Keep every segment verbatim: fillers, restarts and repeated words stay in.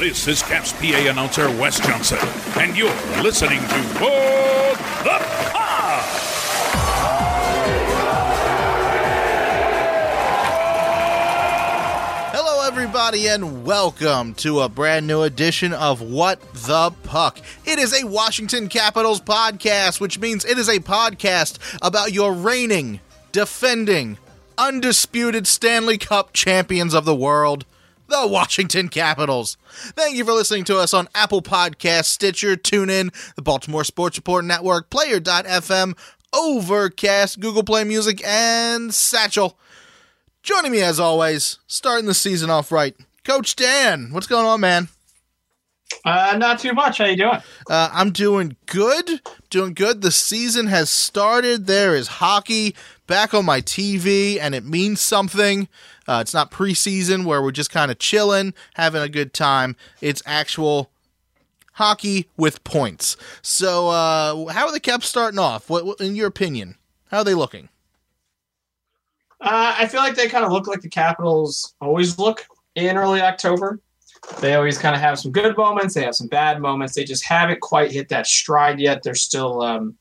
This is Caps P A announcer Wes Johnson, and you're listening to What the Puck! Hello, everybody, and welcome to a brand new edition of What the Puck. It is a Washington Capitals podcast, which means it is a podcast about your reigning, defending, undisputed Stanley Cup champions of the world, the Washington Capitals. Thank you for listening to us on Apple Podcasts, Stitcher, TuneIn, the Baltimore Sports Report Network, Player dot f m, Overcast, Google Play Music, and Satchel. Joining me as always, starting the season off right, Coach Dan. What's going on, man? Uh, not too much. How you doing? Uh, I'm doing good. Doing good. The season has started. There is hockey back on my T V, and it means something. Uh, it's not preseason where we're just kind of chilling, having a good time. It's actual hockey with points. So, uh, how are the Caps starting off? What, what, in your opinion, how are they looking? Uh, I feel like they kind of look like the Capitals always look in early October. They always kind of have some good moments. They have some bad moments. They just haven't quite hit that stride yet. They're still, um,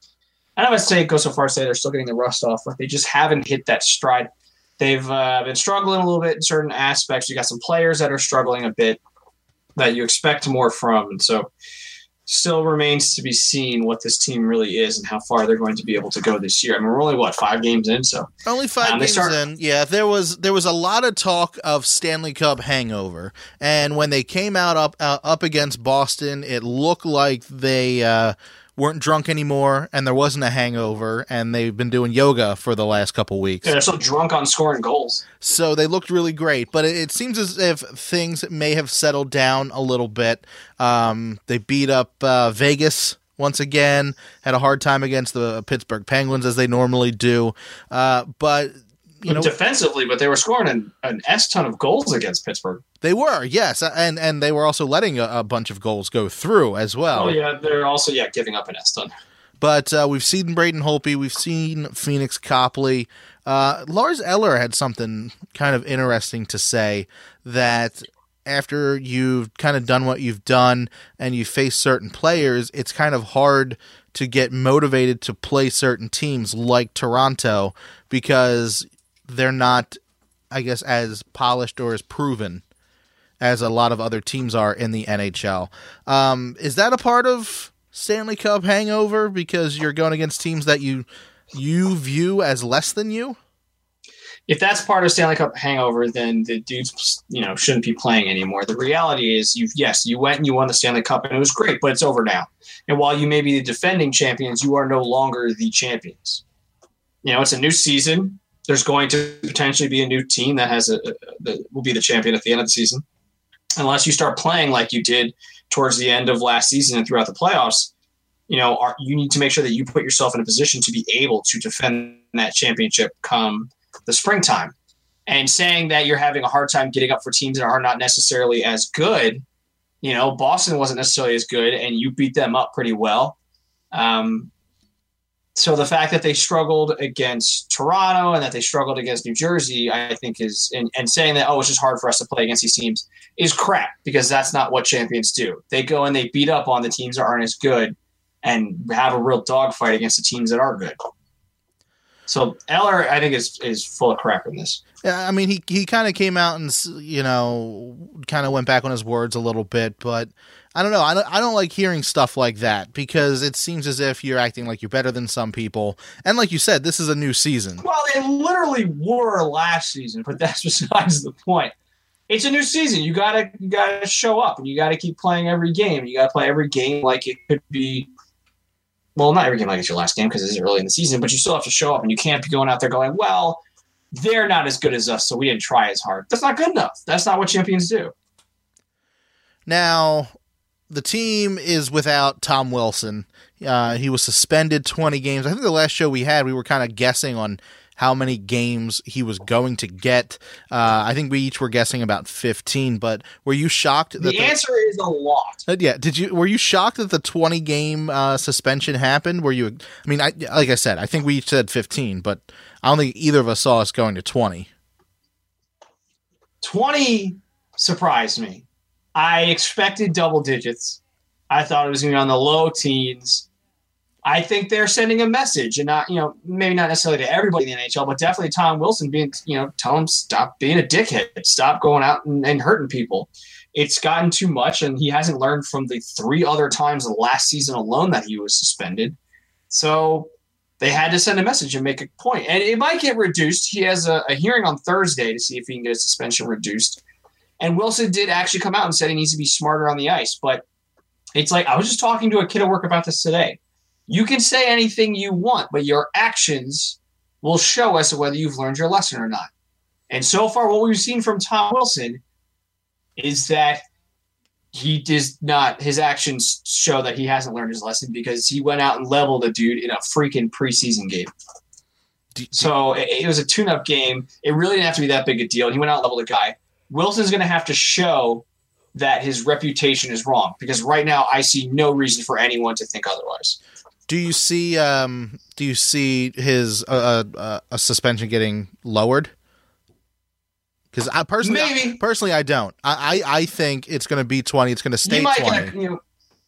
I don't want to say go so far as to say they're still getting the rust off, but they just haven't hit that stride. They've uh, been struggling a little bit in certain aspects. You got some players that are struggling a bit that you expect more from. And so still remains to be seen what this team really is and how far they're going to be able to go this year. I mean, we're only, what, five games in? So Only five um, games start- in. Yeah, there was there was a lot of talk of Stanley Cup hangover. And when they came out up uh, up against Boston, it looked like they uh, weren't drunk anymore and there wasn't a hangover. And they've been doing yoga for the last couple weeks. Yeah, they're so drunk on scoring goals. So they looked really great, but it, it seems as if things may have settled down a little bit. Um, they beat up uh, Vegas once again, had a hard time against the Pittsburgh Penguins as they normally do. Uh, but, you know, defensively, but they were scoring an, an S ton of goals against Pittsburgh. They were, yes, and and they were also letting a, a bunch of goals go through as well. Oh, yeah, they're also, yeah, giving up an S ton. But uh, we've seen Braden Holtby, we've seen Phoenix Copley. Uh, Lars Eller had something kind of interesting to say, that after you've kind of done what you've done and you face certain players, it's kind of hard to get motivated to play certain teams like Toronto because they're not, I guess, as polished or as proven as a lot of other teams are in the N H L. Um, is that a part of Stanley Cup hangover because you're going against teams that you you view as less than you? If that's part of Stanley Cup hangover, then the dudes, you know, shouldn't be playing anymore. The reality is, you yes, you went and you won the Stanley Cup, and it was great, but it's over now. And while you may be the defending champions, you are no longer the champions. You know, it's a new season. There's going to potentially be a new team that has a, a that will be the champion at the end of the season, unless you start playing like you did towards the end of last season and throughout the playoffs. You know, are, you need to make sure that you put yourself in a position to be able to defend that championship come the springtime. And saying that you're having a hard time getting up for teams that are not necessarily as good, you know, Boston wasn't necessarily as good, and you beat them up pretty well. Um, so the fact that they struggled against Toronto and that they struggled against New Jersey, I think is, and, and saying that, oh, it's just hard for us to play against these teams is crap, because that's not what champions do. They go and they beat up on the teams that aren't as good and have a real dogfight against the teams that are good. So Eller, I think, is is full of crap in this. Yeah, I mean, he he kind of came out and, you know, kind of went back on his words a little bit, but I don't know. I don't, I don't like hearing stuff like that because it seems as if you're acting like you're better than some people. And like you said, this is a new season. Well, they literally were last season, but that's besides the point. It's a new season. You gotta you gotta show up, and you gotta keep playing every game. You gotta play every game like it could be. Well, not every game like it's your last game because it's early in the season, but you still have to show up, and you can't be going out there going, well, they're not as good as us, so we didn't try as hard. That's not good enough. That's not what champions do. Now, the team is without Tom Wilson. Uh, he was suspended twenty games. I think the last show we had, we were kind of guessing on how many games he was going to get. Uh, I think we each were guessing about fifteen, but were you shocked? That the, the answer is a lot. Uh, yeah. Did you, were you shocked that the twenty game uh, suspension happened? Were you, I mean, I, like I said, I think we each said fifteen, but I don't think either of us saw us going to twenty. twenty surprised me. I expected double digits. I thought it was going to be on the low teens. I think they're sending a message, and not, you know, maybe not necessarily to everybody in the N H L, but definitely Tom Wilson being, you know, tell him stop being a dickhead, stop going out and, and hurting people. It's gotten too much, and he hasn't learned from the three other times last season alone that he was suspended. So they had to send a message and make a point. And it might get reduced. He has a, a hearing on Thursday to see if he can get his suspension reduced. And Wilson did actually come out and said he needs to be smarter on the ice. But it's like, I was just talking to a kid at work about this today. You can say anything you want, but your actions will show us whether you've learned your lesson or not. And so far, what we've seen from Tom Wilson is that he does not, his actions show that he hasn't learned his lesson, because he went out and leveled a dude in a freaking preseason game. So it, it was a tune-up game. It really didn't have to be that big a deal. He went out and leveled a guy. Wilson's going to have to show that his reputation is wrong, because right now I see no reason for anyone to think otherwise. Do you see? Um, do you see his uh, uh, a suspension getting lowered? Because I personally, Maybe. I, personally, I don't. I, I, I think it's going to be twenty. It's going to stay He might twenty. Get, you know,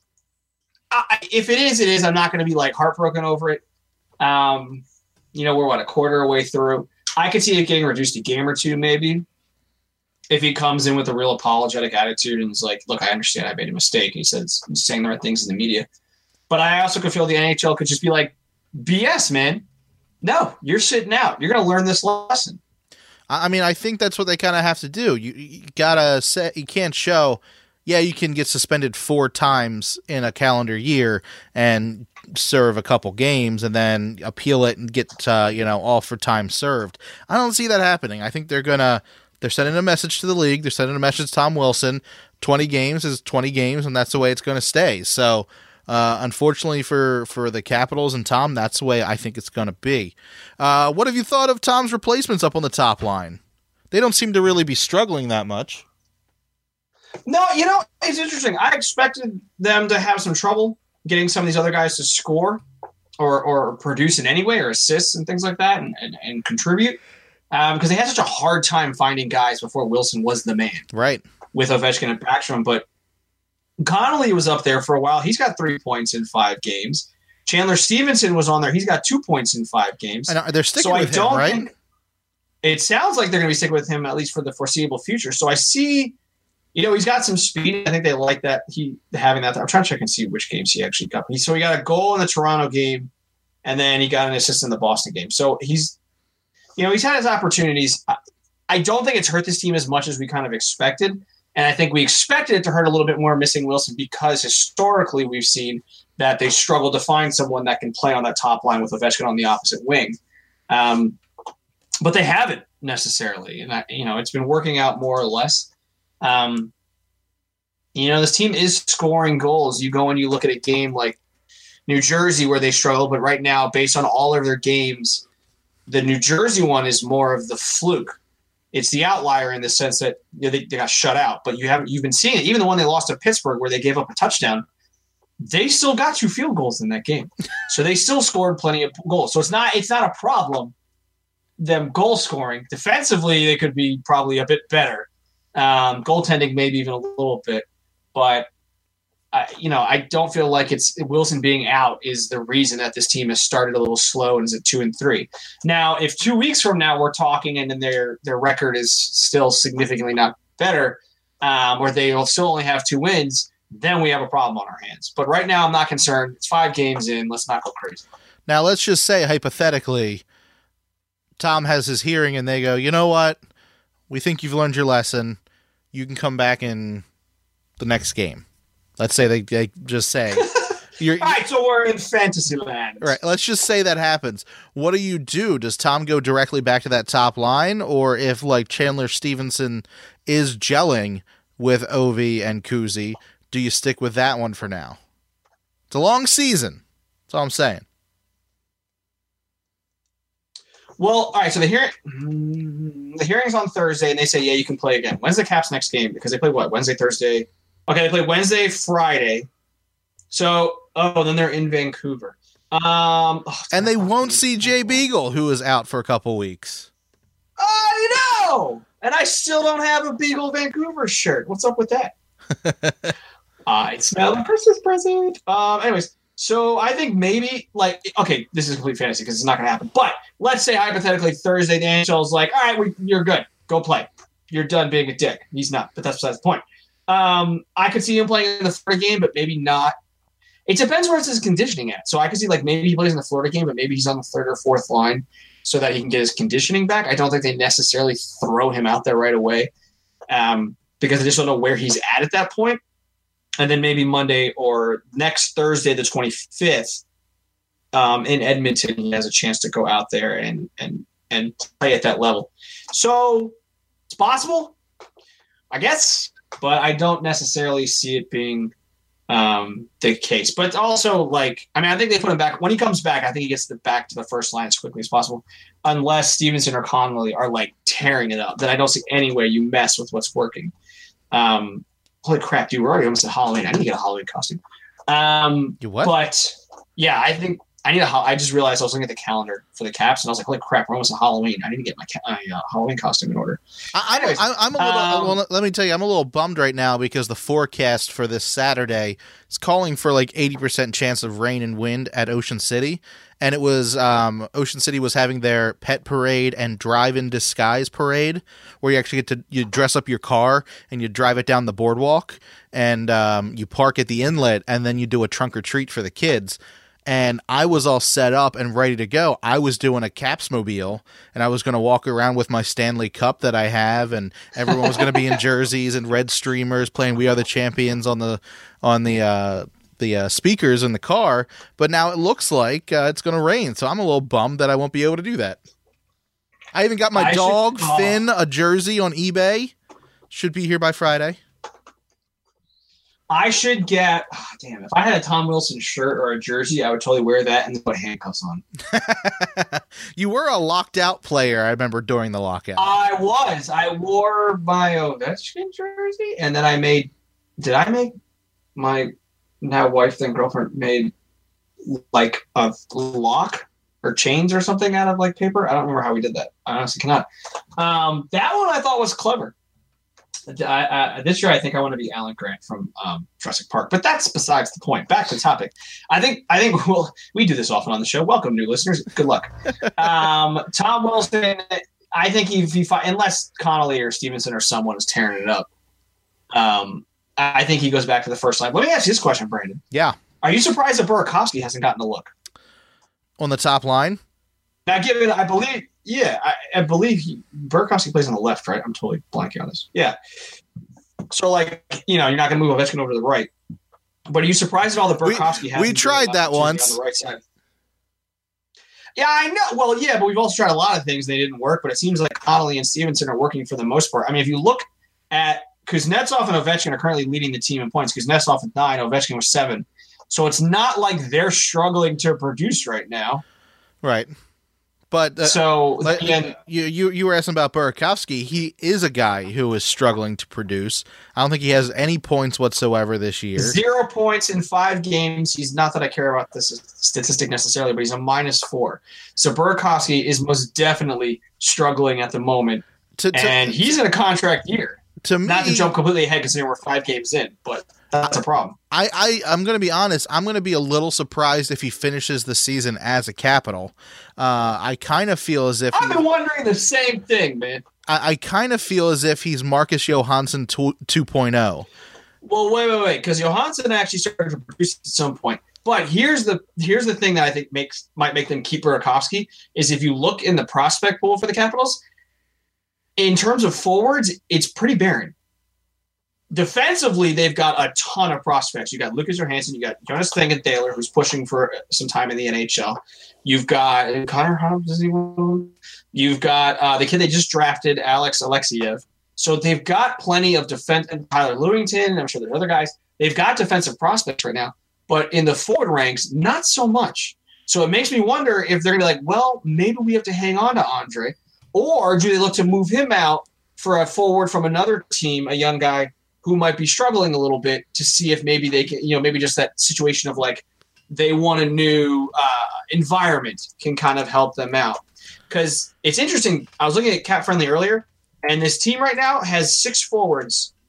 I, if it is, it is. I'm not going to be like heartbroken over it. Um, you know, we're what, a quarter away through. I could see it getting reduced a game or two, maybe, if he comes in with a real apologetic attitude and is like, "Look, I understand. I made a mistake." He says, he's saying the right things in the media. But I also could feel the N H L could just be like, B S, man. No, you're sitting out. You're going to learn this lesson. I mean, I think that's what they kind of have to do. You, you gotta say, you can't show, yeah, you can get suspended four times in a calendar year and serve a couple games and then appeal it and get, uh, you know, all for time served. I don't see that happening. I think they're gonna, they're sending a message to the league. They're sending a message to Tom Wilson. twenty games is twenty games, and that's the way it's going to stay. So, Uh, unfortunately for, for the Capitals and Tom, that's the way I think it's going to be. Uh, what have you thought of Tom's replacements up on the top line? They don't seem to really be struggling that much. No, you know, it's interesting. I expected them to have some trouble getting some of these other guys to score or, or produce in any way, or assists and things like that, and, and, and contribute. Um, because they had such a hard time finding guys before Wilson was the man. Right. With Ovechkin and Backstrom, but Connolly was up there for a while. He's got three points in five games. Chandler Stevenson was on there. He's got two points in five games. And they're sticking so with I don't him, right? Think, it sounds like they're going to be sticking with him at least for the foreseeable future. So I see, you know, he's got some speed. I think they like that he having that. I'm trying to check and see which games he actually got. So he got a goal in the Toronto game, and then he got an assist in the Boston game. So he's, you know, he's had his opportunities. I don't think it's hurt this team as much as we kind of expected. And I think we expected it to hurt a little bit more missing Wilson, because historically we've seen that they struggle to find someone that can play on that top line with Ovechkin on the opposite wing. Um, but they haven't necessarily. And, I, you know, it's been working out more or less. Um, you know, this team is scoring goals. You go and you look at a game like New Jersey where they struggle, but right now, based on all of their games, the New Jersey one is more of the fluke. It's the outlier in the sense that, you know, they, they got shut out, but you haven't, you've been seeing it. Even the one they lost to Pittsburgh where they gave up a touchdown, they still got two field goals in that game. So they still scored plenty of goals. So it's not, it's not a problem, them goal scoring. Defensively, they could be probably a bit better. Um, goaltending, maybe even a little bit, but I, you know, I don't feel like it's Wilson being out is the reason that this team has started a little slow and is at two and three. Now, if two weeks from now we're talking and then their their record is still significantly not better, um, or they will still only have two wins, then we have a problem on our hands. But right now, I'm not concerned. It's five games in. Let's not go crazy. Now, let's just say hypothetically, Tom has his hearing and they go, you know what? We think you've learned your lesson. You can come back in the next game. Let's say they, they just say, you're, all right, so we're in fantasy land. Right. Let's just say that happens. What do you do? Does Tom go directly back to that top line? Or if like Chandler Stevenson is gelling with Ovi and Kuzi, do you stick with that one for now? It's a long season. That's all I'm saying. Well, all right, so the hearing the hearing's on Thursday, and they say, yeah, you can play again. When's the Caps' next game? Because they play what, Wednesday, Thursday? Okay, they play Wednesday, Friday. So, oh, then they're in Vancouver. Um, oh, and they won't see Jay Beagle, who is out for a couple weeks. I know! And I still don't have a Beagle Vancouver shirt. What's up with that? I smell a Christmas present. Um, anyways, so I think maybe like okay, this is complete fantasy because it's not going to happen. But let's say hypothetically Thursday, the N H L is like, all right, we, you're good, go play. You're done being a dick. He's not, but that's besides the point. Um, I could see him playing in the Florida game, but maybe not. It depends where it's his conditioning at. So I could see like maybe he plays in the Florida game, but maybe he's on the third or fourth line so that he can get his conditioning back. I don't think they necessarily throw him out there right away um, because I just don't know where he's at at that point. And then maybe Monday or next Thursday, the twenty-fifth, um, in Edmonton, he has a chance to go out there and and and play at that level. So it's possible, I guess, but I don't necessarily see it being um, the case. But also, like, I mean, I think they put him back. When he comes back, I think he gets the, back to the first line as quickly as possible, unless Stevenson or Connolly are, like, tearing it up. Then I don't see any way you mess with what's working. Um Holy crap, dude, we're already almost at Halloween. I need to get a Halloween costume. Um, You what? But, yeah, I think I need a – I just realized I was looking at the calendar for the Caps, and I was like, holy crap, we're almost at Halloween. I need to get my, my uh, Halloween costume in order. I, Anyways, I, I'm a little. um, well, let me tell you, I'm a little bummed right now because the forecast for this Saturday is calling for like eighty percent chance of rain and wind at Ocean City, and it was um, Ocean City was having their pet parade and drive-in disguise parade, where you actually get to you dress up your car and you drive it down the boardwalk, and um, you park at the inlet, and then you do a trunk or treat for the kids. And I was all set up and ready to go. I was doing a Capsmobile, and I was going to walk around with my Stanley Cup that I have, and everyone was going to be in jerseys and red streamers playing "We Are the Champions" on the on the uh, the uh, speakers in the car. But now it looks like uh, it's going to rain, so I'm a little bummed that I won't be able to do that. I even got my I dog should, uh, Finn a jersey on eBay. Should be here by Friday. I should get oh, – damn, if I had a Tom Wilson shirt or a jersey, I would totally wear that and then put handcuffs on. You were a locked out player, I remember, during the lockout. I was. I wore my Ovechkin jersey, and then I made – did I make my now wife then girlfriend made like a lock or chains or something out of like paper? I don't remember how we did that. I honestly cannot. Um, that one I thought was clever. I, I, this year, I think I want to be Alan Grant from um, Jurassic Park, but that's besides the point. Back to the topic. I think I think we'll we do this often on the show. Welcome, new listeners. Good luck. Um, Tom Wilson. I think if he unless Connolly or Stevenson or someone is tearing it up, um, I think he goes back to the first line. Let me ask you this question, Brandon. Yeah. Are you surprised that Burakovsky hasn't gotten a look On the top line? now? Given I believe. Yeah, I, I believe he, Burakovsky plays on the left, right? I'm totally blanking on this. Yeah. So, like, you know, you're not going to move Ovechkin over to the right. But are you surprised at all that Burakovsky has? We tried that once. On the right side? Yeah, I know. Well, yeah, but we've also tried a lot of things. They didn't work. But it seems like Connolly and Stevenson are working for the most part. I mean, if you look at Kuznetsov and Ovechkin are currently leading the team in points. Kuznetsov with nine, Ovechkin with seven. So it's not like they're struggling to produce right now. Right. But uh, so like, again, you, you you were asking about Burakovsky. He is a guy who is struggling to produce. I don't think he has any points whatsoever this year. Zero points in five games. He's not that I care about this statistic necessarily, but he's a minus four. So Burakovsky is most definitely struggling at the moment, To, to, and he's in a contract year. To me, not to jump completely ahead considering we're five games in, but that's a problem. I, I, I'm going to be honest. I'm going to be a little surprised if he finishes the season as a Capital. Uh, I kind of feel as if I've he, been wondering the same thing, man. I, I kind of feel as if he's Marcus Johansson two point oh. Well, wait, wait, wait, because Johansson actually started to produce at some point. But here's the here's the thing that I think makes might make them keep Burakovsky is if you look in the prospect pool for the Capitals, in terms of forwards, it's pretty barren. Defensively, they've got a ton of prospects. You got Lucas Johansson, you got Jonas Thaler, who's pushing for some time in the N H L. You've got Connor Hobbs, is he one? You've got uh, the kid they just drafted, Alex Alexiev. So they've got plenty of defense. And Tyler Lewington, I'm sure there's other guys. They've got defensive prospects right now, but in the forward ranks, not so much. So it makes me wonder if they're going to be like, well, maybe we have to hang on to Andre, or do they look to move him out for a forward from another team, a young guy who might be struggling a little bit to see if maybe they can, you know, maybe just that situation of like they want a new uh, environment can kind of help them out. Because it's interesting. I was looking at Cap Friendly earlier, and this team right now has six forwards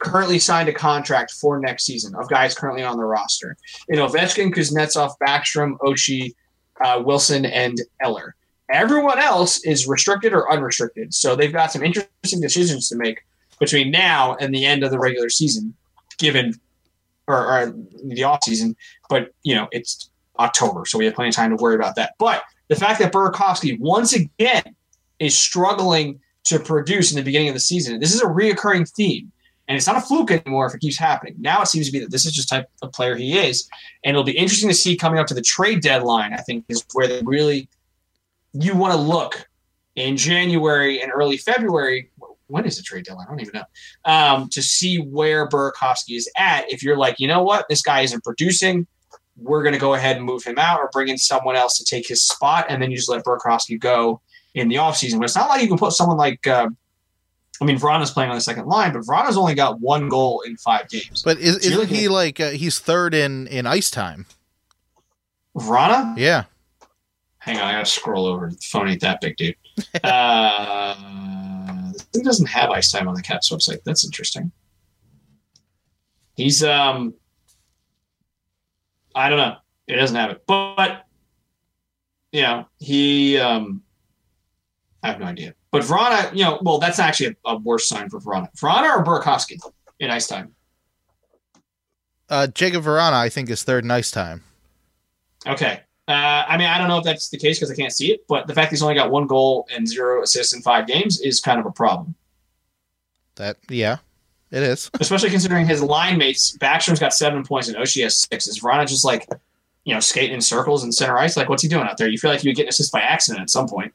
currently signed a contract for next season of guys currently on the roster. In Ovechkin, Kuznetsov, Backstrom, Oshie, uh, Wilson, and Eller. Everyone else is restricted or unrestricted. So they've got some interesting decisions to make between now and the end of the regular season, given or, or the offseason. But, you know, it's October, so we have plenty of time to worry about that. But the fact that Burakovsky once again is struggling to produce in the beginning of the season, this is a reoccurring theme. And it's not a fluke anymore if it keeps happening. Now it seems to be that this is just the type of player he is. And it'll be interesting to see coming up to the trade deadline, I think, is where they really you want to look in January and early February. When is the trade deadline? I don't even know. Um, to see where Burakovsky is at. If you're like, you know what, this guy isn't producing, we're going to go ahead and move him out or bring in someone else to take his spot, and then you just let Burakovsky go in the offseason. But it's not like you can put someone like uh, – I mean, Vrana's playing on the second line, but Vrana's only got one goal in five games. But is, so isn't he at, like uh, – he's third in, in ice time? Vrana? Yeah. Hang on, I got to scroll over. The phone ain't that big, dude. uh, he doesn't have ice time on the Caps website. That's interesting. He's um, I don't know. It doesn't have it, but you know, he um, I have no idea. But Vrana, you know, well, that's actually a, a worse sign for Vrana. Vrana or Burakovsky in ice time? Uh, Jacob Vrana, I think, is third in ice time. Okay. Uh, I mean, I don't know if that's the case because I can't see it, but the fact he's only got one goal and zero assists in five games is kind of a problem. That, yeah, it is. Especially considering his line mates, Backstrom's got seven points and Oshie has six. Is Vrana just like, you know, skating in circles in center ice? Like, what's he doing out there? You feel like you would get an assist by accident at some point.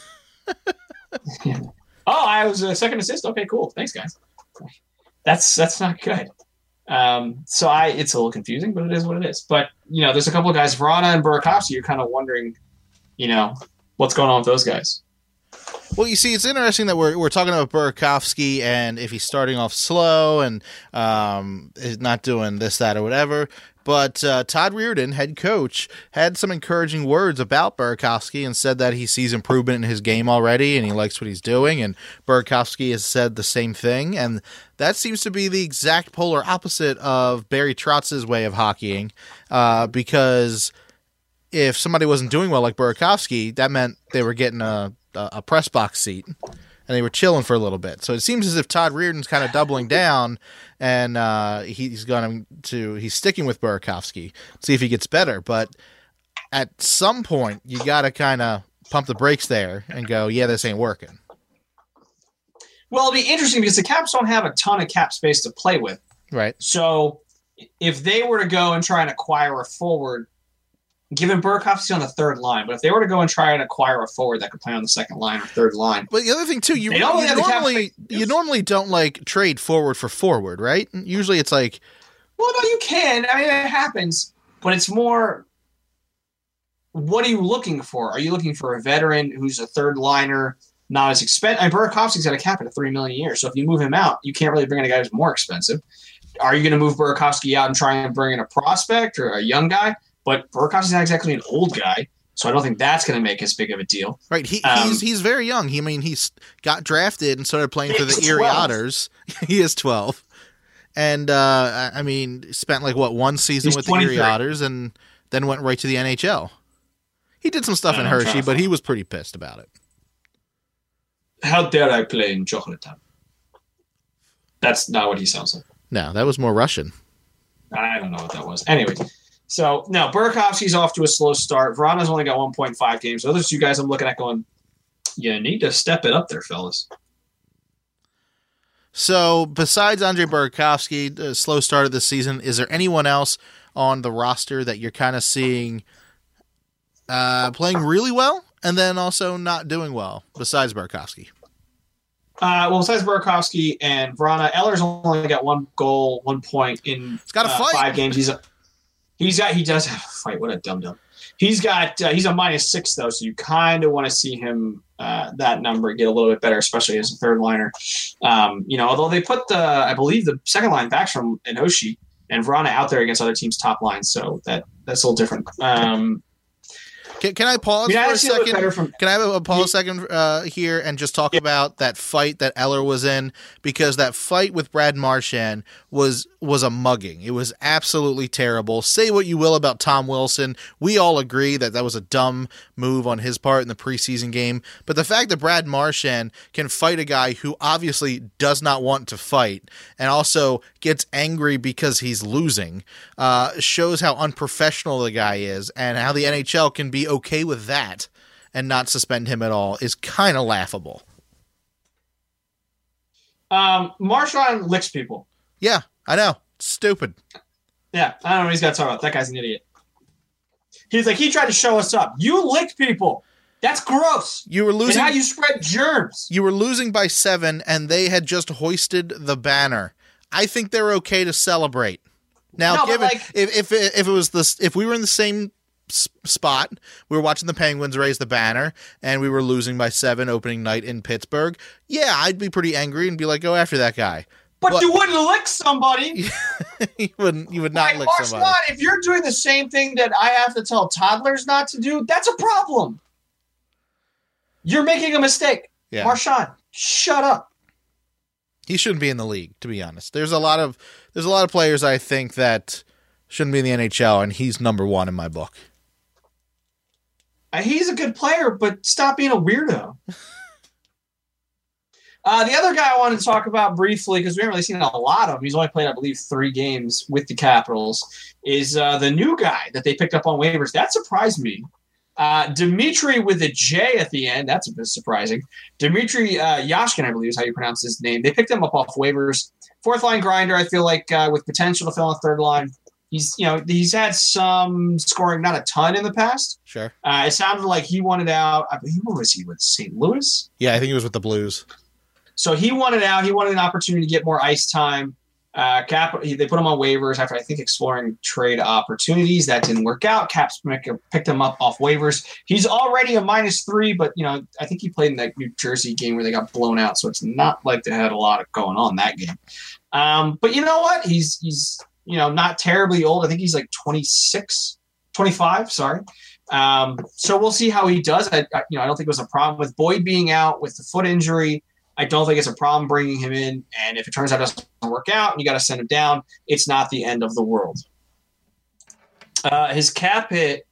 Oh, I was a second assist? Okay, cool. Thanks, guys. That's that's not good. Um, so I, it's a little confusing, but it is what it is. But, you know, there's a couple of guys, Vrana and Burakovsky, you're kind of wondering, you know, what's going on with those guys. Well, you see, it's interesting that we're we're talking about Burakovsky and if he's starting off slow and um, is not doing this, that, or whatever. But uh, Todd Reirden, head coach, had some encouraging words about Burakovsky and said that he sees improvement in his game already and he likes what he's doing. And Burakovsky has said the same thing. And that seems to be the exact polar opposite of Barry Trotz's way of hockeying. Uh, because if somebody wasn't doing well like Burakovsky, that meant they were getting a, a press box seat. And they were chilling for a little bit. So it seems as if Todd Reirden's kind of doubling down, and uh, he's going to he's sticking with Burakovsky, see if he gets better. But at some point, you got to kind of pump the brakes there and go, yeah, this ain't working. Well, it'll be interesting because the Caps don't have a ton of cap space to play with. Right. So if they were to go and try and acquire a forward, given Burakovsky on the third line, but if they were to go and try and acquire a forward that could play on the second line or third line. But the other thing too, you, you normally normally you normally don't like trade forward for forward, right? Usually it's like, well, no, you can. I mean, it happens, but it's more. What are you looking for? Are you looking for a veteran who's a third liner, not as expensive? I mean, Burakovsky's got a cap at a three million a year, so if you move him out, you can't really bring in a guy who's more expensive. Are you going to move Burakovsky out and try and bring in a prospect or a young guy? But Burakovsky's not exactly an old guy, so I don't think that's going to make as big of a deal. Right, he, um, he's he's very young. He, I mean, he's got drafted and started playing for the Erie Otters. He is twelve, and uh, I mean, spent like what one season he's with twenty-three. the Erie Otters, and then went right to the N H L. He did some stuff in Hershey, but he was pretty pissed about it. How dare I play in Chocolate Town? That's not what he sounds like. No, that was more Russian. I don't know what that was. Anyway. So, no, Burakovsky's off to a slow start. Vrana's only got one point five games. So those two guys I'm looking at going, you need to step it up there, fellas. So, besides Andrei Burakovsky, the slow start of the season, is there anyone else on the roster that you're kind of seeing uh, playing really well and then also not doing well besides Burakovsky? Uh, well, besides Burakovsky and Vrana, Eller's only got one goal, one point in It's got a uh, fight. five games. He's a He's got. He does have a fight. What a dum dum. He's got. Uh, he's a minus six though, so you kind of want to see him uh, that number get a little bit better, especially as a third liner. Um, you know, although they put the, I believe the second line Backstrom and Oshie and Vrana out there against other teams' top lines, so that that's a little different. Um, Can, can I pause I mean, for I a see a little second? better from- Can I have a, a pause second uh, here and just talk about that fight that Eller was in? Because that fight with Brad Marchand was was a mugging. It was absolutely terrible. Say what you will about Tom Wilson. We all agree that that was a dumb move on his part in the preseason game. But the fact that Brad Marchand can fight a guy who obviously does not want to fight and also gets angry because he's losing uh, shows how unprofessional the guy is, and how the N H L can be okay with that and not suspend him at all is kind of laughable. Um, Marchand licks people. Yeah, I know. It's stupid. Yeah, I don't know what he's got to talk about. That guy's an idiot. He's like, he tried to show us up. You licked people. That's gross. You were losing. And how you spread germs. You were losing by seven, and they had just hoisted the banner. I think they're okay to celebrate. Now, No, but given like- if if it, if it was this, if we were in the same s- spot, we were watching the Penguins raise the banner, and we were losing by seven opening night in Pittsburgh. Yeah, I'd be pretty angry and be like, "Go after that guy." But, But- you wouldn't lick somebody. you wouldn't. You would not Like, lick Marchand, somebody. if you're doing the same thing that I have to tell toddlers not to do, that's a problem. You're making a mistake. Yeah. Marchand, shut up. He shouldn't be in the league, to be honest. There's a lot of there's a lot of players I think that shouldn't be in the N H L, and he's number one in my book. Uh, He's a good player, but stop being a weirdo. uh, the other guy I wanted to talk about briefly, because we haven't really seen a lot of him, he's only played, I believe, three games with the Capitals, is uh, the new guy that they picked up on waivers. That surprised me. Uh, Dmitry with a J at the end. That's a bit surprising. Dmitry uh, Yashkin, I believe is how you pronounce his name. They picked him up off waivers. Fourth line grinder, I feel like uh, with potential to fill in the third line. He's, you know, he's had some scoring, not a ton in the past. Sure. Uh, it sounded like he wanted out. I believe, where was he with Saint Louis? Yeah, I think he was with the Blues. So he wanted out. He wanted an opportunity to get more ice time. Uh, Cap, he, they put him on waivers after, I think, exploring trade opportunities. That didn't work out. Caps picked him up off waivers. He's already a minus three, but, you know, I think he played in that New Jersey game where they got blown out, so it's not like they had a lot of going on that game. Um, but you know what? He's, he's you know, not terribly old. I think he's like twenty-six, twenty-five, sorry. Um, so we'll see how he does. I, I, you know, I don't think it was a problem with Boyd being out with the foot injury. I don't think it's a problem bringing him in. And if it turns out it doesn't work out and you got to send him down, it's not the end of the world. Uh, his cap hit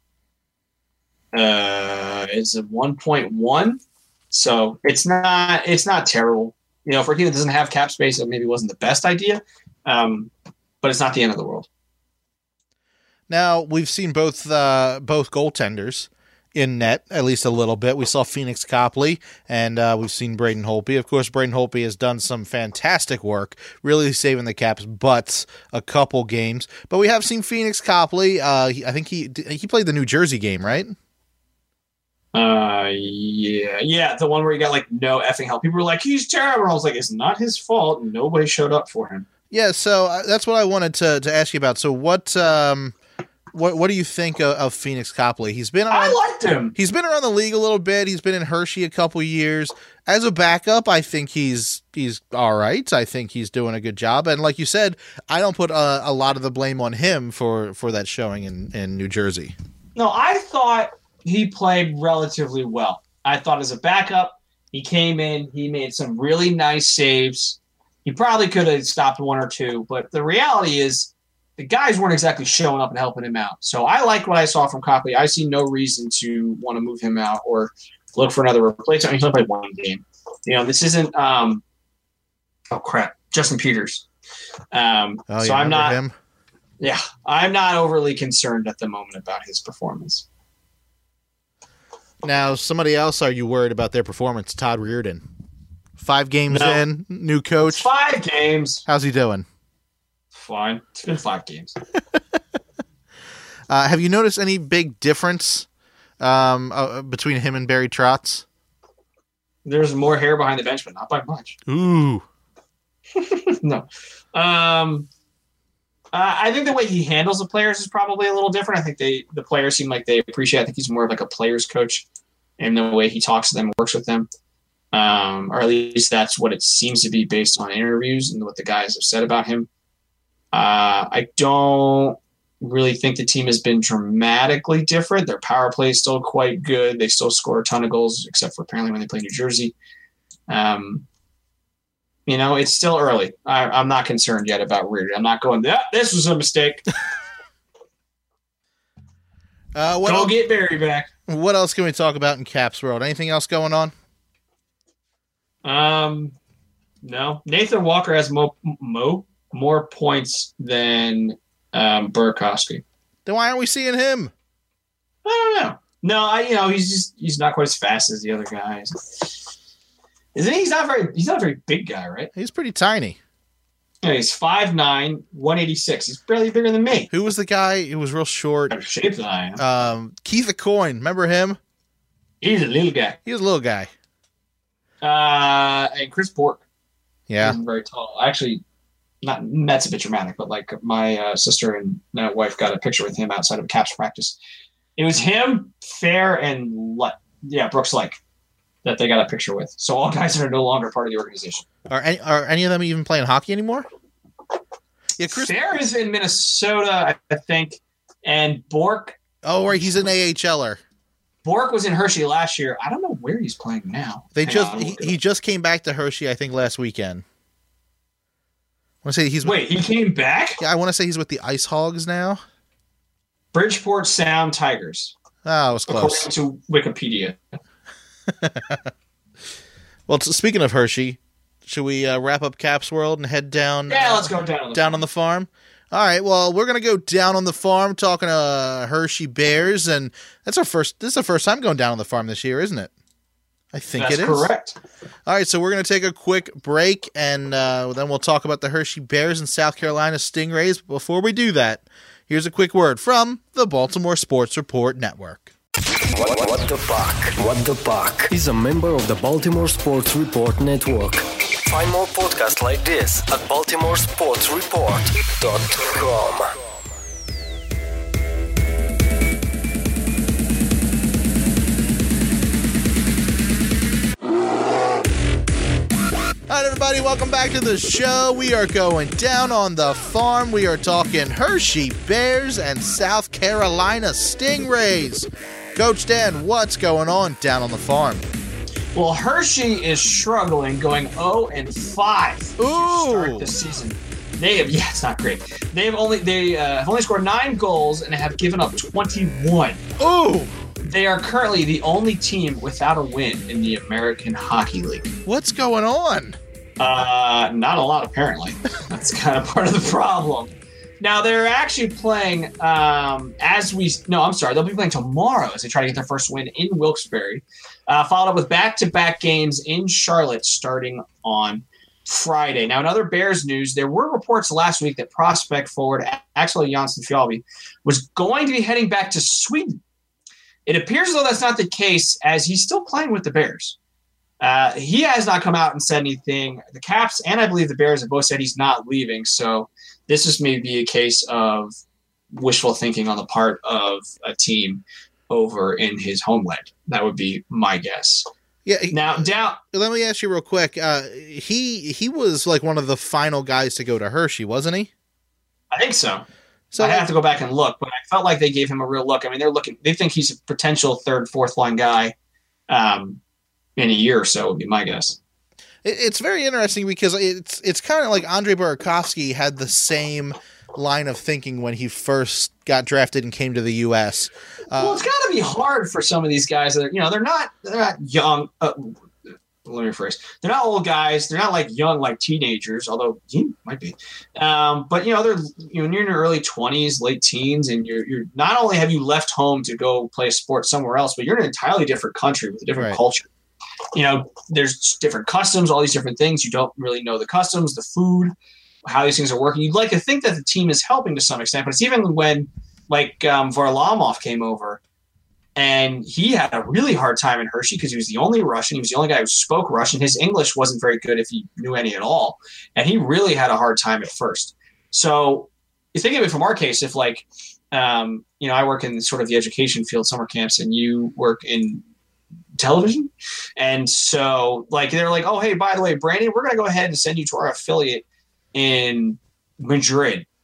uh, is a one point one. So it's not, it's not terrible. You know, for a team that doesn't have cap space, it maybe wasn't the best idea. Um, but it's not the end of the world. Now, we've seen both uh, both goaltenders in net, at least a little bit. We saw Phoenix Copley, and uh, we've seen Braden Holtby. Of course, Braden Holtby has done some fantastic work, really saving the Caps' butts a couple games. But we have seen Phoenix Copley. Uh, he, I think he he played the New Jersey game, right? Uh, yeah, yeah, the one where he got like no effing help. People were like, "He's terrible." I was like, "It's not his fault. Nobody showed up for him." Yeah, so uh, that's what I wanted to to ask you about. So what um what what do you think of, of Phoenix Copley? He's been around, I liked him. He's been around the league a little bit. He's been in Hershey a couple years. As a backup, I think he's he's all right. I think he's doing a good job. And like you said, I don't put a, a lot of the blame on him for, for that showing in, in New Jersey. No, I thought he played relatively well. I thought as a backup, he came in, he made some really nice saves. He probably could have stopped one or two, but the reality is the guys weren't exactly showing up and helping him out. So I like what I saw from Copley. I see no reason to want to move him out or look for another replacement. He's only played one game. You know, this isn't um, – oh, crap, Justin Peters. Um, Oh, so you I'm remember not him? – yeah, I'm not overly concerned at the moment about his performance. Now, somebody else, are you worried about their performance? Todd Reardon. Five games No. in, new It's coach. five games. How's he doing? Fine. It's been five games. Uh, have you noticed any big difference um, uh, between him and Barry Trotz? There's more hair behind the bench, but not by much. Ooh. no. Um, uh, I think the way he handles the players is probably a little different. I think they the players seem like they appreciate it. I think he's more of like a player's coach in the way he talks to them and works with them. Um, or at least that's what it seems to be based on interviews and what the guys have said about him. Uh, I don't really think the team has been dramatically different. Their power play is still quite good. They still score a ton of goals, except for apparently when they play New Jersey. Um, you know, it's still early. I, I'm not concerned yet about Reardon. I'm not going, yeah, this was a mistake. uh, what Go else, get Barry back. What else can we talk about in Caps World? Anything else going on? Um, no. Nathan Walker has mo, mo more points than um, Burakovsky. Then why aren't we seeing him? I don't know. No, I you know he's just he's not quite as fast as the other guys. Isn't he? He's not very he's not a very big guy, right? He's pretty tiny. Yeah, he's five nine, one eighty-six. He's barely bigger than me. Who was the guy who was real short? Better shape than I am. Um, Keith Aucoin. Remember him? He's a little guy. He was a little guy. Uh, and Chris Bork. Yeah. Isn't very tall. Actually, not that's a bit dramatic, but like my uh, sister and uh, wife got a picture with him outside of a Caps practice. It was him, Fair, and Le- yeah, Brooks Lake that they got a picture with. So all guys that are no longer part of the organization. Are any, are any of them even playing hockey anymore? Yeah, Chris Fair is in Minnesota, I think, and Bork. Oh, right, he's an AHLer. Bork was in Hershey last year. I don't know where he's playing now. They Hang just on, he, he just came back to Hershey, I think, last weekend. I want to say he's wait. With, he came back. Yeah, I want to say he's with the Ice Hogs now. Bridgeport Sound Tigers. Oh, it was close. According to Wikipedia. Well, t- speaking of Hershey, should we uh, wrap up Caps World and head down? Yeah, uh, let's go down on the down farm. on the farm. All right. Well, we're gonna go down on the farm talking to uh, Hershey Bears, and that's our first. This is the first time going down on the farm this year, isn't it? I think That's it is. correct. All right, so we're going to take a quick break, and uh, then we'll talk about the Hershey Bears and South Carolina Stingrays. But before we do that, here's a quick word from the Baltimore Sports Report Network. What, what the Puck? What the Puck is a member of the Baltimore Sports Report Network. Find more podcasts like this at baltimore sports report dot com. All right, everybody, welcome back to the show. We are going down on the farm. We are talking Hershey Bears and South Carolina Stingrays. Coach Dan, what's going on down on the farm? Well, Hershey is struggling, going oh and five to Ooh. start the season. They have, yeah, it's not great. They have only they uh, have only scored nine goals and have given up twenty-one. Ooh, They are currently the only team without a win in the American Hockey League. what's going on? Uh, not a lot, apparently. That's kind of part of the problem. Now, they're actually playing um, as we... No, I'm sorry. They'll be playing tomorrow as they try to get their first win in Wilkes-Barre, uh, followed up with back-to-back games in Charlotte starting on Friday. Now, in other Bears news, there were reports last week that prospect forward Axel Jonsson-Fjallby was going to be heading back to Sweden. It appears as though that's not the case, as he's still playing with the Bears. Uh, he has not come out and said anything. The Caps and I believe the Bears have both said he's not leaving, so this is maybe a case of wishful thinking on the part of a team over in his homeland. That would be my guess. Yeah. Now, down. Let me ask you real quick. Uh, he he was like one of the final guys to go to Hershey, wasn't he? I think so. So I like, have to go back and look, but I felt like they gave him a real look. I mean, they're looking. They think he's a potential third, fourth line guy um, in a year or so. Would be my guess. it, it's very interesting because it's it's kind of like Andre Burakovsky had the same line of thinking when he first got drafted and came to the U S. Uh, Well, it's got to be hard for some of these guys that are, you know, they're not they're not young. Uh, let me rephrase. They're not old guys. They're not like young, like teenagers, although he might be. Um, but you know, they're you know, you're in your early twenties, late teens, and you're you're not only have you left home to go play a sport somewhere else, but you're in an entirely different country with a different Right. culture. You know, there's different customs, all these different things. You don't really know the customs, the food, how these things are working. You'd like to think that the team is helping to some extent, but it's even when like um, Varlamov came over. And he had a really hard time in Hershey because he was the only Russian. He was the only guy who spoke Russian. His English wasn't very good if he knew any at all. And he really had a hard time at first. So you think of it from our case, if like, um, you know, I work in sort of the education field, summer camps, and you work in television. And so like, they're like, oh, hey, by the way, Brandon, we're going to go ahead and send you to our affiliate in Madrid.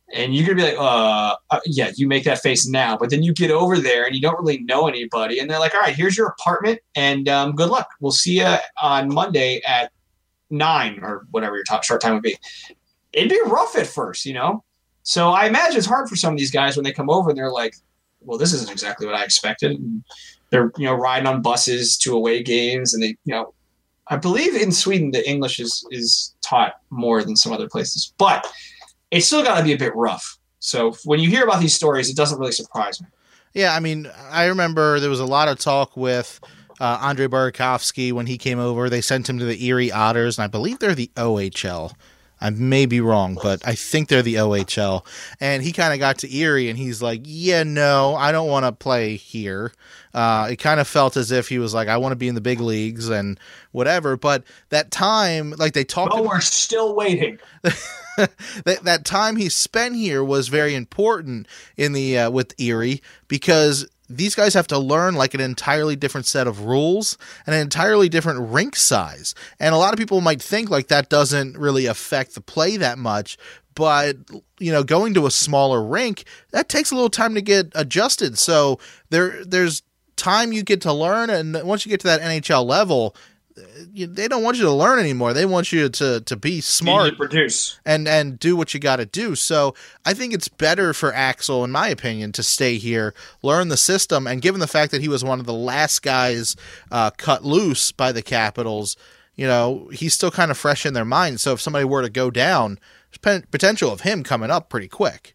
And you're going to be like, uh, uh, yeah, you make that face now. But then you get over there and you don't really know anybody. And they're like, all right, here's your apartment and um, good luck. We'll see you on Monday at nine or whatever your top start time would be. It'd be rough at first, you know? So I imagine it's hard for some of these guys when they come over and they're like, well, this isn't exactly what I expected. And they're, you know, riding on buses to away games. And they, you know, I believe in Sweden, the English is, is taught more than some other places. But it's still got to be a bit rough. So when you hear about these stories, it doesn't really surprise me. Yeah, I mean, I remember there was a lot of talk with uh, Andre Burakovsky when he came over. They sent him to the Erie Otters, and I believe they're the O H L. I may be wrong, but I think they're the O H L. And he kind of got to Erie, and he's like, yeah, no, I don't want to play here. Uh, it kind of felt as if he was like, I want to be in the big leagues and whatever. But that time, like they talked Oh, about, we're still waiting. that, that time he spent here was very important in the uh, with Erie, because these guys have to learn like an entirely different set of rules and an entirely different rink size. And a lot of people might think like that doesn't really affect the play that much. But, you know, going to a smaller rink, that takes a little time to get adjusted. So there, there's time you get to learn. And once you get to that N H L level, you, they don't want you to learn anymore. They want you to, to be smart, to produce, and, and do what you got to do. So I think it's better for Axel, in my opinion, to stay here, learn the system. And given the fact that he was one of the last guys uh, cut loose by the Capitals, you know, he's still kind of fresh in their mind. So if somebody were to go down, there's potential of him coming up pretty quick.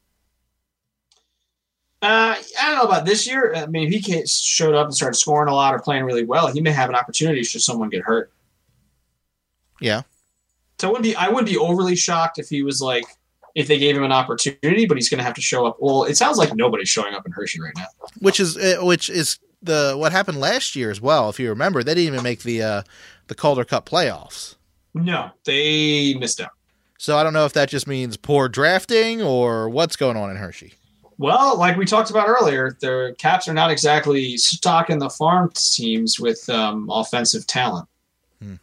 Uh, I don't know about this year. I mean, if he showed up and started scoring a lot or playing really well, he may have an opportunity should someone get hurt. Yeah. So I wouldn't be, I wouldn't be overly shocked if he was like, if they gave him an opportunity, but he's going to have to show up. Well, it sounds like nobody's showing up in Hershey right now. Which is, which is the, what happened last year as well. If you remember, they didn't even make the, uh, the Calder Cup playoffs. No, they missed out. So I don't know if that just means poor drafting or what's going on in Hershey. Well, like we talked about earlier, the Caps are not exactly stocking the farm teams with um, offensive talent. Hmm.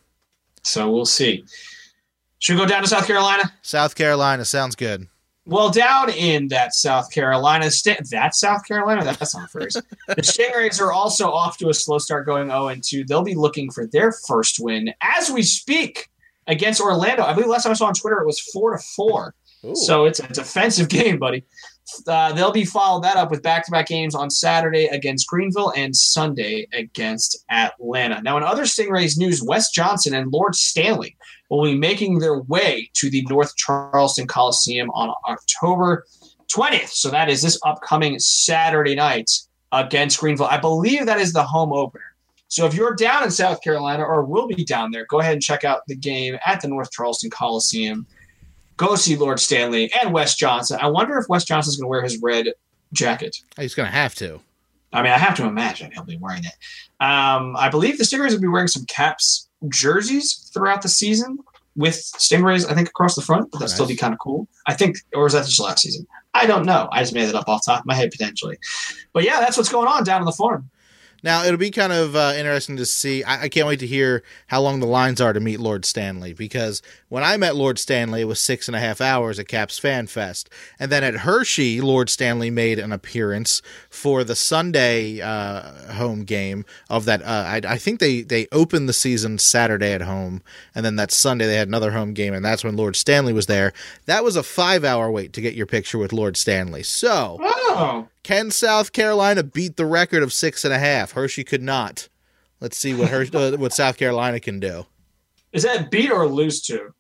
So we'll see. Should we go down to South Carolina? South Carolina sounds good. Well, down in that South Carolina, st- that South Carolina, that's not a phrase. The Stingrays are also off to a slow start, going oh and two. They'll be looking for their first win as we speak against Orlando. I believe last time I saw on Twitter it was four to four. Ooh. So it's a defensive game, buddy. Uh, they'll be followed that up with back-to-back games on Saturday against Greenville and Sunday against Atlanta. Now, in other Stingrays news, Wes Johnson and Lord Stanley will be making their way to the North Charleston Coliseum on October twentieth. So that is this upcoming Saturday night against Greenville. I believe that is the home opener. So if you're down in South Carolina or will be down there, go ahead and check out the game at the North Charleston Coliseum. Go see Lord Stanley and Wes Johnson. I wonder if Wes Johnson's going to wear his red jacket. He's going to have to. I mean, I have to imagine he'll be wearing it. Um, I believe the Stingrays will be wearing some Caps jerseys throughout the season with Stingrays, I think, across the front. That'll nice. Still be kind of cool. I think, or was that just last season? I don't know. I just made it up off the top of my head, potentially. But yeah, that's what's going on down on the farm. Now, it'll be kind of uh, interesting to see. I, I can't wait to hear how long the lines are to meet Lord Stanley, because when I met Lord Stanley, it was six and a half hours at Caps Fan Fest. And then at Hershey, Lord Stanley made an appearance for the Sunday uh, home game of that. Uh, I, I think they, they opened the season Saturday at home, and then that Sunday they had another home game, and that's when Lord Stanley was there. That was a five-hour wait to get your picture with Lord Stanley. So... Oh. Can South Carolina beat the record of six and a half? Hershey could not. Let's see what Hershey, uh, what South Carolina can do. Is that beat or lose to?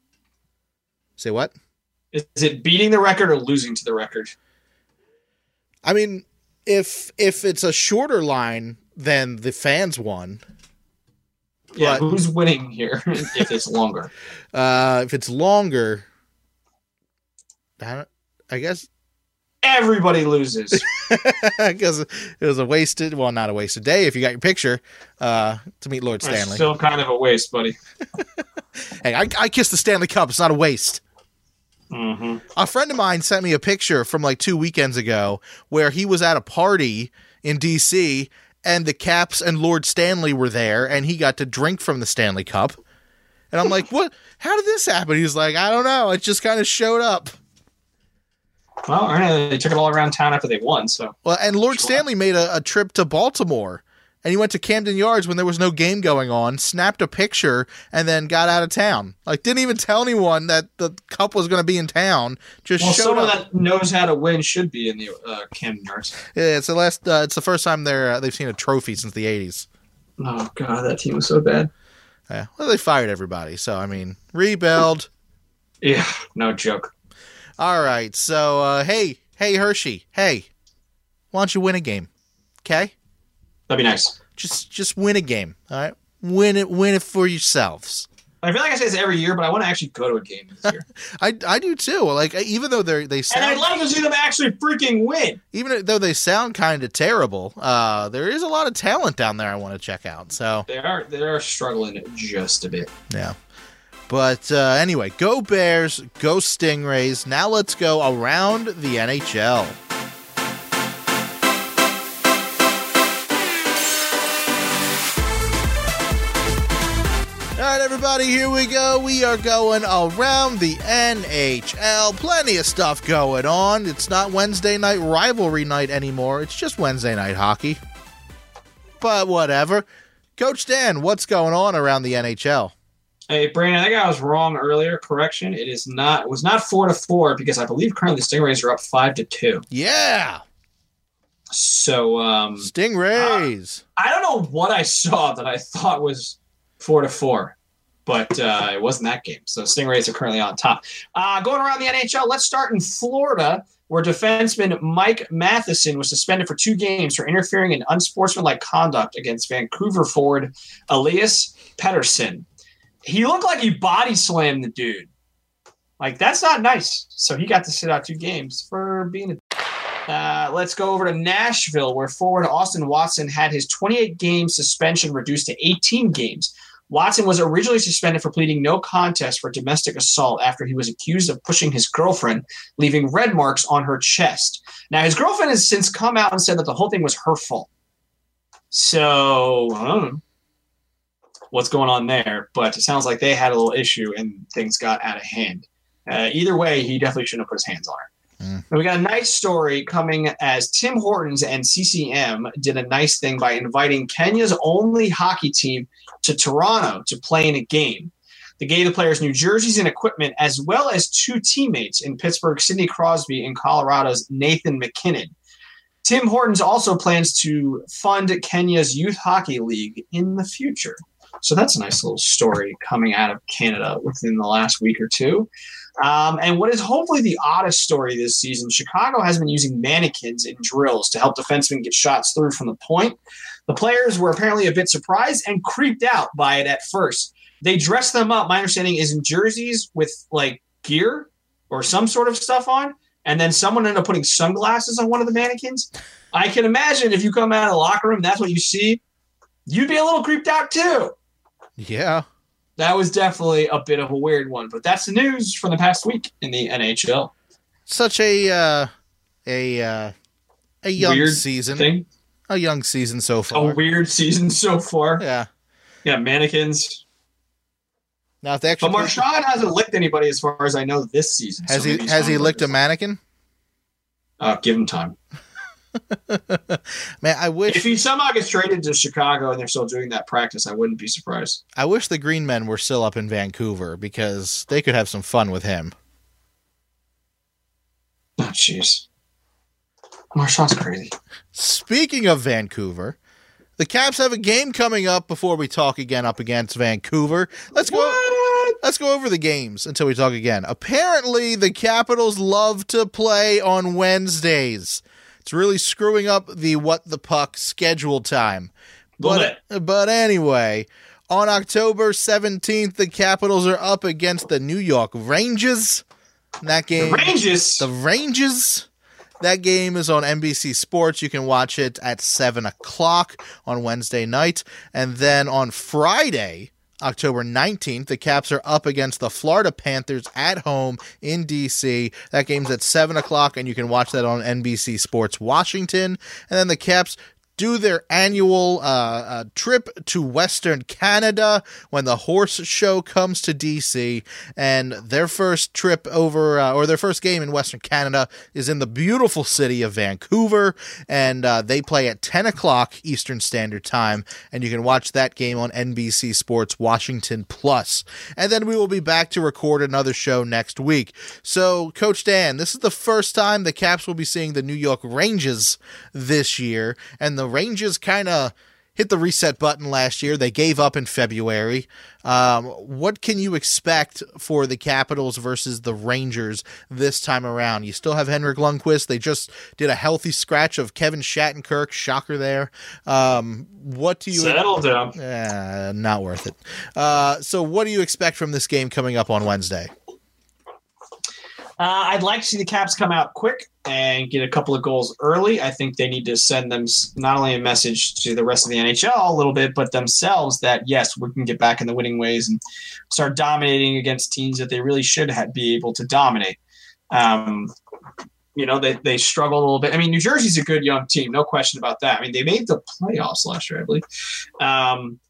Say what? Is it beating the record or losing to the record? I mean, if if it's a shorter line, then the fans won. Yeah, but, who's winning here if it's longer? Uh, if it's longer, I, don't, I guess... Everybody loses. Because it was a wasted, well, not a wasted day if you got your picture uh, to meet Lord Stanley. It's still kind of a waste, buddy. Hey, I, I kissed the Stanley Cup. It's not a waste. Mm-hmm. A friend of mine sent me a picture from like two weekends ago where he was at a party in D C and the Caps and Lord Stanley were there and he got to drink from the Stanley Cup. And I'm like, what? How did this happen? He's like, I don't know. It just kind of showed up. Well, I know they took it all around town after they won. So well, and Lord Stanley made a, a trip to Baltimore, and he went to Camden Yards when there was no game going on, snapped a picture, and then got out of town. Like, didn't even tell anyone that the Cup was going to be in town. Just well, showed someone up. that knows how to win should be in the uh, Camden Yards. Yeah, it's the last. Uh, it's the first time they're uh, they've seen a trophy since the eighties. Oh God, that team was so bad. Yeah, well, they fired everybody, so I mean, rebuild. Yeah, no joke. All right, so uh, hey, hey Hershey, hey, why don't you win a game? Okay, That'd be nice. just just win a game. All right, win it, win it for yourselves. I feel like I say this every year, but I want to actually go to a game this year. I, I do too. Like, even though they they sound, And I'd like to see them actually freaking win. even though they sound kind of terrible, uh, there is a lot of talent down there I want to check out. So They are they are struggling just a bit. yeah. But uh, anyway, go Bears, go Stingrays. Now let's go around the N H L. All right, everybody, here we go. We are going around the N H L. Plenty of stuff going on. It's not Wednesday night rivalry night anymore. It's just Wednesday night hockey. But whatever. Coach Dan, what's going on around the N H L? Hey, Brandon, I think I was wrong earlier. Correction. It is not it was not four to four because I believe currently the Stingrays are up five to two. Yeah. So um Stingrays. uh, I don't know what I saw that I thought was four to four. But uh, it wasn't that game. So Stingrays are currently on top. Uh, going around the N H L, let's start in Florida, where defenseman Mike Matheson was suspended for two games for interfering in unsportsmanlike conduct against Vancouver forward Elias Pettersson. He looked like he body slammed the dude. Like, that's not nice. So he got to sit out two games for being a... Uh, let's go over to Nashville, where forward Austin Watson had his twenty-eight game suspension reduced to eighteen games. Watson was originally suspended for pleading no contest for domestic assault after he was accused of pushing his girlfriend, leaving red marks on her chest. Now, his girlfriend has since come out and said that the whole thing was her fault. So, I don't know what's going on there, but it sounds like they had a little issue and things got out of hand. Uh, either way, he definitely shouldn't have put his hands on her. Mm. We got a nice story coming as Tim Hortons and C C M did a nice thing by inviting Kenya's only hockey team to Toronto to play in a game. They gave the players new jerseys and equipment, as well as two teammates in Pittsburgh, Sidney Crosby, and Colorado's Nathan McKinnon. Tim Hortons also plans to fund Kenya's Youth Hockey League in the future. So that's a nice little story coming out of Canada within the last week or two. Um, and what is hopefully the oddest story this season, Chicago has been using mannequins in drills to help defensemen get shots through from the point. The players were apparently a bit surprised and creeped out by it at first. They dressed them up, my understanding is in jerseys with like gear or some sort of stuff on, and then someone ended up putting sunglasses on one of the mannequins. I can imagine if you come out of the locker room, that's what you see, you'd be a little creeped out too. Yeah. That was definitely a bit of a weird one, but that's the news from the past week in the N H L. Such a uh, a uh, a young weird season, thing. a young season so far. A weird season so far. Yeah, yeah, mannequins. Now, if they actually, but Marchand hasn't licked anybody as far as I know this season. Has so he? Has he licked a mannequin? Uh, give him time. Man, I wish if he somehow gets traded to Chicago and they're still doing that practice, I wouldn't be surprised. I wish the Green Men were still up in Vancouver because they could have some fun with him. Oh, jeez. Marchand's crazy. Speaking of Vancouver, the Caps have a game coming up before we talk again up against Vancouver. Let's go. What? Let's go over the games until we talk again. Apparently, the Capitals love to play on Wednesdays. It's really screwing up the What the Puck schedule time. But, but anyway, on October seventeenth, the Capitals are up against the New York Rangers. That game, the Rangers? The Rangers. That game is on N B C Sports. You can watch it at seven o'clock on Wednesday night. And then on Friday, October nineteenth, the Caps are up against the Florida Panthers at home in D C. That game's at seven o'clock, and you can watch that on N B C Sports Washington. And then the Caps do their annual uh, uh, trip to Western Canada when the horse show comes to D C, and their first trip over, uh, or their first game in Western Canada is in the beautiful city of Vancouver, and uh, they play at ten o'clock Eastern Standard Time, and you can watch that game on N B C Sports Washington Plus. And then we will be back to record another show next week. So, Coach Dan, this is the first time the Caps will be seeing the New York Rangers this year, and the Rangers kind of hit the reset button last year. They gave up in February. Um, what can you expect for the Capitals versus the Rangers this time around? You still have Henrik Lundqvist. They just did a healthy scratch of Kevin Shattenkirk. Shocker there. Um, what do you settle down? Uh, not worth it. Uh, so, what do you expect from this game coming up on Wednesday? Uh, I'd like to see the Caps come out quick and get a couple of goals early. I think they need to send them not only a message to the rest of the N H L a little bit, but themselves that, yes, we can get back in the winning ways and start dominating against teams that they really should have, be able to dominate. Um, you know, they, they struggle a little bit. I mean, New Jersey's a good young team, no question about that. I mean, they made the playoffs last year, I believe. Um,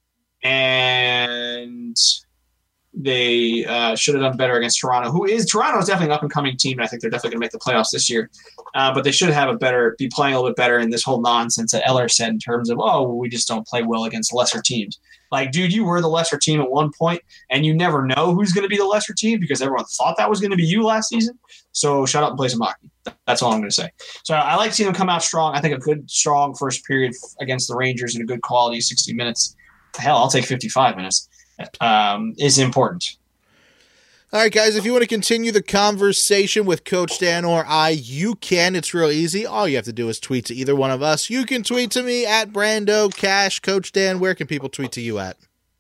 and – They uh, should have done better against Toronto, who is Toronto is definitely an up and coming team, and I think they're definitely going to make the playoffs this year. Uh, but they should have a better, be playing a little bit better in this whole nonsense that Eller said in terms of, oh, we just don't play well against lesser teams. Like, dude, you were the lesser team at one point, and you never know who's going to be the lesser team because everyone thought that was going to be you last season. So shut up and play some hockey. That's all I'm going to say. So I like seeing them come out strong. I think a good, strong first period against the Rangers in a good quality sixty minutes. Hell, I'll take fifty-five minutes. Um, is important. All right, guys, if you want to continue the conversation with Coach Dan or I, you can. It's real easy. All you have to do is tweet to either one of us. You can tweet to me at Brando Cash. Coach Dan, where can people tweet to you at?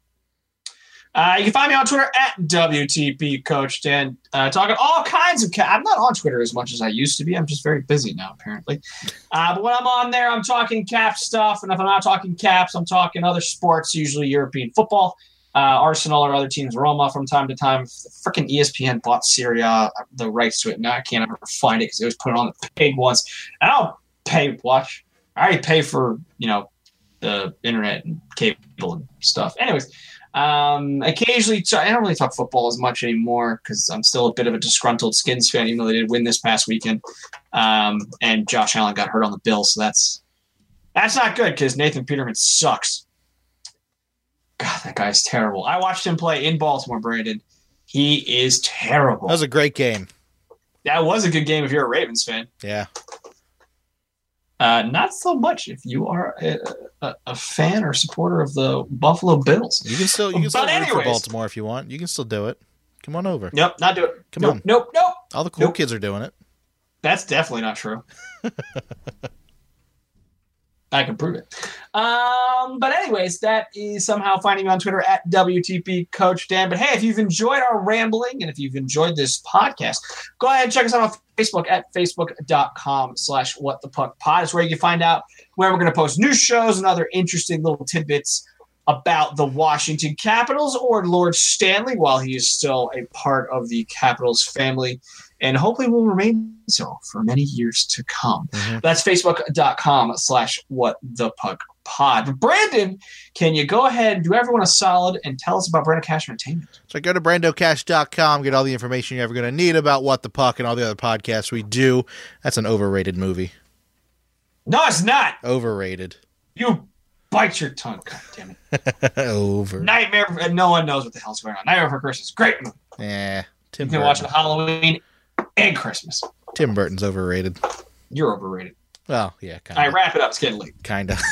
Uh, you can find me on Twitter at W T P Coach Dan. Uh, talking all kinds of Cap. I'm not on Twitter as much as I used to be. I'm just very busy now, apparently. Uh, but when I'm on there, I'm talking Cap stuff. And if I'm not talking Caps, I'm talking other sports, usually European football. Uh, Arsenal or other teams, Roma from time to time. Freaking E S P N bought Syria, the rights to it. Now I can't ever find it because it was put on the paid once. I don't pay watch. I already pay for, you know, the internet and cable and stuff. Anyways, um, occasionally I don't really talk football as much anymore because I'm still a bit of a disgruntled Skins fan, even though they did win this past weekend. Um, and Josh Allen got hurt on the Bills, so that's that's not good because Nathan Peterman sucks. God, that guy's terrible. I watched him play in Baltimore, Brandon. He is terrible. That was a great game. That was a good game if you're a Ravens fan. Yeah. Uh, not so much if you are a, a, a fan or supporter of the Buffalo Bills. You can still you can still but root anyways, for Baltimore if you want. You can still do it. Come on over. Nope, not do it. Come nope, on. Nope, nope. All the cool nope. kids are doing it. That's definitely not true. I can prove it. Um, but anyways, that is somehow finding me on Twitter at W T P Coach Dan. But hey, if you've enjoyed our rambling and if you've enjoyed this podcast, go ahead and check us out on Facebook at facebook.com slash what the puck pod. It's where you can find out where we're going to post news shows and other interesting little tidbits about the Washington Capitals or Lord Stanley while he is still a part of the Capitals family. And hopefully will remain so for many years to come. Mm-hmm. That's facebook.com slash what the puck pod. But Brandon, can you go ahead and do everyone a solid and tell us about Brando Cash Entertainment? So go to brando cash dot com, get all the information you're ever going to need about What the Puck and all the other podcasts we do. That's an overrated movie. No, it's not. Overrated. You bite your tongue. God damn it. Over. Nightmare. And no one knows what the hell's going on. Nightmare Before Christmas. Great movie. Yeah. Tim you can Burton. watch it on Halloween and Christmas. Tim Burton's overrated. You're overrated. Well, yeah, kind of. All right, wrap it up. It's getting late. Kind of.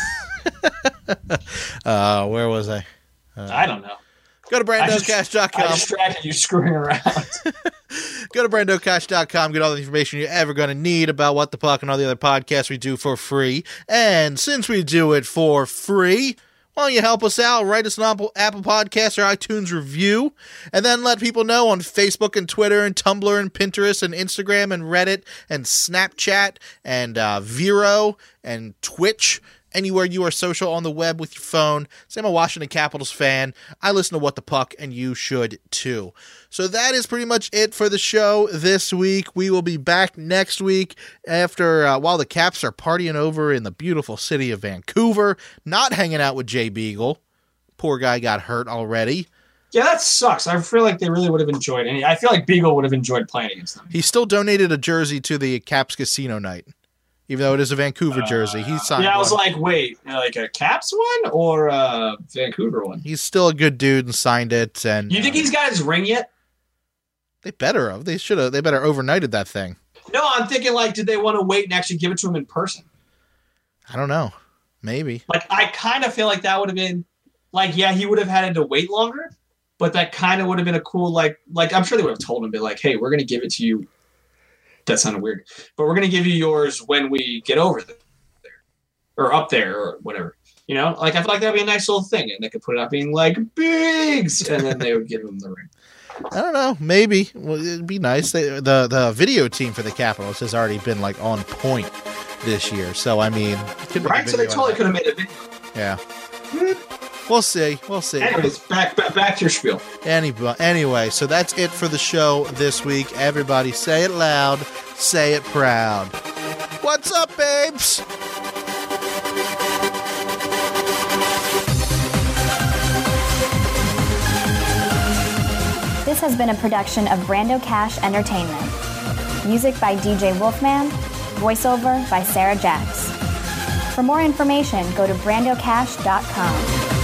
uh, where was I? Uh, I don't know. Go to brando cash dot com. I distracted you screwing around. Go to brando cash dot com. Get all the information you're ever going to need about What the Puck and all the other podcasts we do for free. And since we do it for free, why don't you help us out? Write us an Apple, Apple Podcast or iTunes review, and then let people know on Facebook and Twitter and Tumblr and Pinterest and Instagram and Reddit and Snapchat and uh, Vero and Twitch anywhere you are social on the web with your phone. Say I'm a Washington Capitals fan. I listen to What the Puck, and you should too. So that is pretty much it for the show this week. We will be back next week after uh, while the Caps are partying over in the beautiful city of Vancouver, not hanging out with Jay Beagle. Poor guy got hurt already. Yeah, that sucks. I feel like they really would have enjoyed it. I feel like Beagle would have enjoyed playing against them. He still donated a jersey to the Caps casino night, even though it is a Vancouver Uh, jersey. He signed Yeah, I was one. like, wait, like a Caps one or a Vancouver one? He's still a good dude and signed it. And You think uh, he's got his ring yet? they better have. They should have. They better overnighted that thing. No, I'm thinking like, did they want to wait and actually give it to him in person? I don't know. Maybe. Like, I kind of feel like that would have been, like, yeah, he would have had to wait longer, but that kind of would have been a cool, like, like I'm sure they would have told him, be like, hey, we're going to give it to you. That sounded weird, but we're going to give you yours when we get over there, or up there, or whatever. You know, like I feel like that'd be a nice little thing, and they could put it up being like Bigs, and then they would give him the ring. I don't know. Maybe. Well, it'd be nice. They, the the video team for the Capitals has already been like on point this year. So I mean, it could make a Right? So they video totally out could of have made a video. it. Yeah. We'll see. We'll see. Anyways, back, back back to your spiel. Any, anyway, so that's it for the show this week. Everybody say it loud, say it proud. What's up, babes? This has been a production of Brando Cash Entertainment. Music by D J Wolfman, voiceover by Sarah Jacks. For more information, go to brando cash dot com.